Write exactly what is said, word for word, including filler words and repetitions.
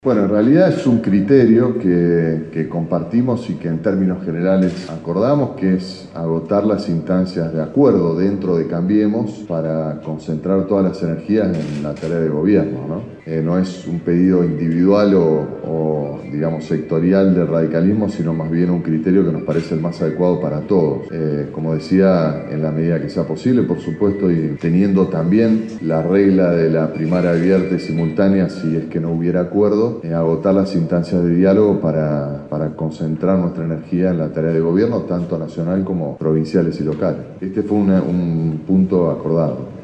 Bueno, en realidad es un criterio que, que compartimos y que en términos generales acordamos, que es agotar las instancias de acuerdo dentro de Cambiemos para concentrar todas las energías en la tarea de gobierno, ¿no? Eh, no es un pedido individual o, o, digamos, sectorial del radicalismo, sino más bien un criterio que nos parece el más adecuado para todos. Eh, como decía, en la medida que sea posible, por supuesto, y teniendo también la regla de la primaria abierta y simultánea si es que no hubiera acuerdo, Eh, agotar las instancias de diálogo para, para concentrar nuestra energía en la tarea de gobierno, tanto nacional como provinciales y locales. Este fue una, un punto acordado.